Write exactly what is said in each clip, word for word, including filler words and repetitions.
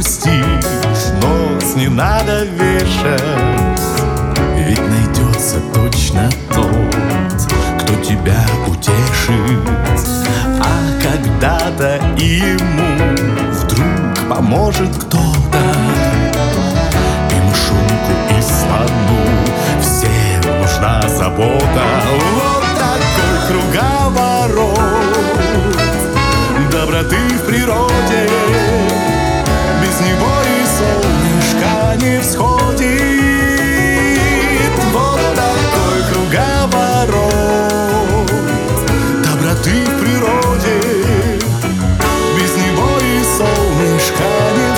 грустишь, нос не надо вешать, ведь найдется точно тот, кто тебя утешит. А когда-то ему вдруг поможет кто-то, и мышонку, и слону всем нужна забота. Вот такой круговорот доброты в природе, без него и солнышко не всходит. Вот такой круговорот доброты в природе, без него и солнышко не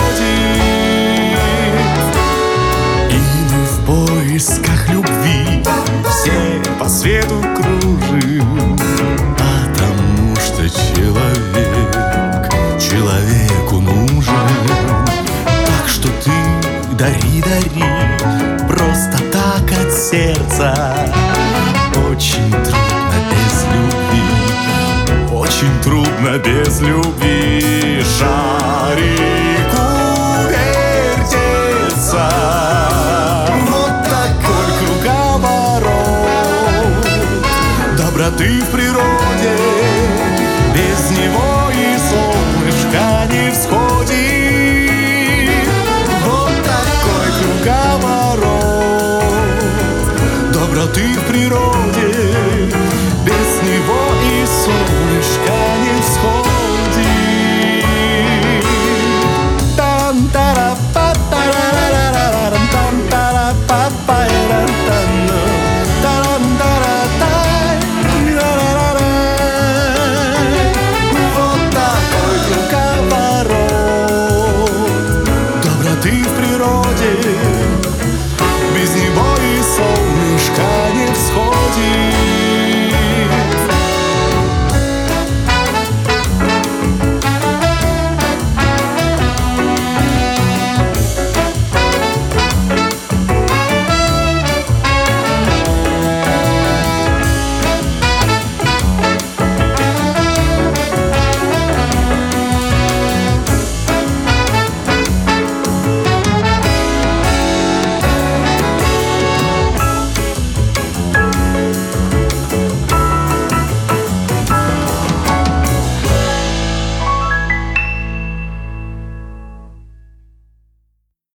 всходит. И мы в поисках любви все по свету кружим, потому что человек человеку нужен. Так что ты дари, дари, просто так от сердца. Очень трудно без любви, очень трудно без любви. Шарику вертеться. Вот такой круговорот доброты в природе, без него и солнышко не всходит. Вот такой круговорот доброты в природе,